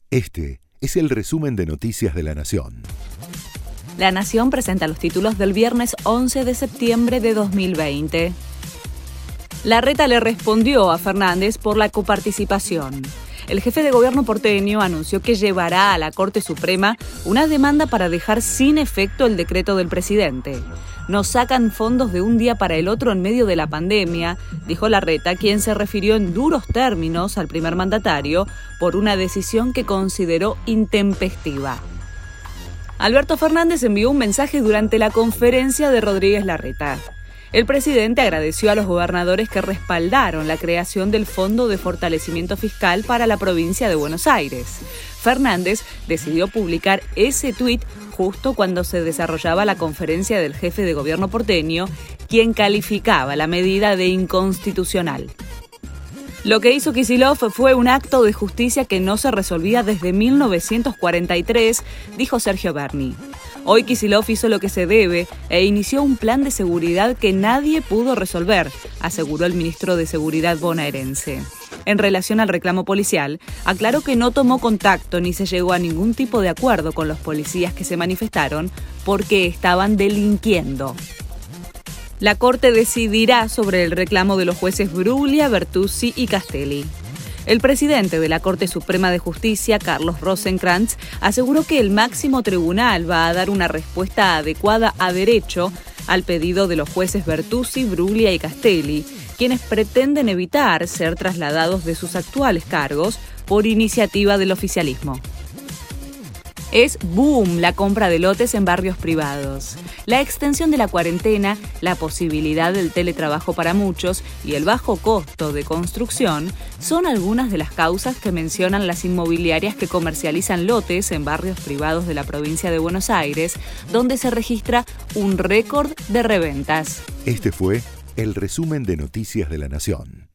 Este es el resumen de Noticias de la Nación. La Nación presenta los títulos del viernes 11 de septiembre de 2020. Larreta le respondió a Fernández por la coparticipación. El jefe de gobierno porteño anunció que llevará a la Corte Suprema una demanda para dejar sin efecto el decreto del presidente. Nos sacan fondos de un día para el otro en medio de la pandemia, dijo Larreta, quien se refirió en duros términos al primer mandatario por una decisión que consideró intempestiva. Alberto Fernández envió un mensaje durante la conferencia de Rodríguez Larreta. El presidente agradeció a los gobernadores que respaldaron la creación del Fondo de Fortalecimiento Fiscal para la provincia de Buenos Aires. Fernández decidió publicar ese tuit justo cuando se desarrollaba la conferencia del jefe de gobierno porteño, quien calificaba la medida de inconstitucional. Lo que hizo Kicillof fue un acto de justicia que no se resolvía desde 1943, dijo Sergio Berni. Hoy Kicillof hizo lo que se debe e inició un plan de seguridad que nadie pudo resolver, aseguró el ministro de Seguridad bonaerense. En relación al reclamo policial, aclaró que no tomó contacto ni se llegó a ningún tipo de acuerdo con los policías que se manifestaron porque estaban delinquiendo. La Corte decidirá sobre el reclamo de los jueces Bruglia, Bertuzzi y Castelli. El presidente de la Corte Suprema de Justicia, Carlos Rosenkrantz, aseguró que el máximo tribunal va a dar una respuesta adecuada a derecho al pedido de los jueces Bertuzzi, Bruglia y Castelli, quienes pretenden evitar ser trasladados de sus actuales cargos por iniciativa del oficialismo. Es boom la compra de lotes en barrios privados. La extensión de la cuarentena, la posibilidad del teletrabajo para muchos y el bajo costo de construcción son algunas de las causas que mencionan las inmobiliarias que comercializan lotes en barrios privados de la provincia de Buenos Aires, donde se registra un récord de reventas. Este fue el resumen de Noticias de la Nación.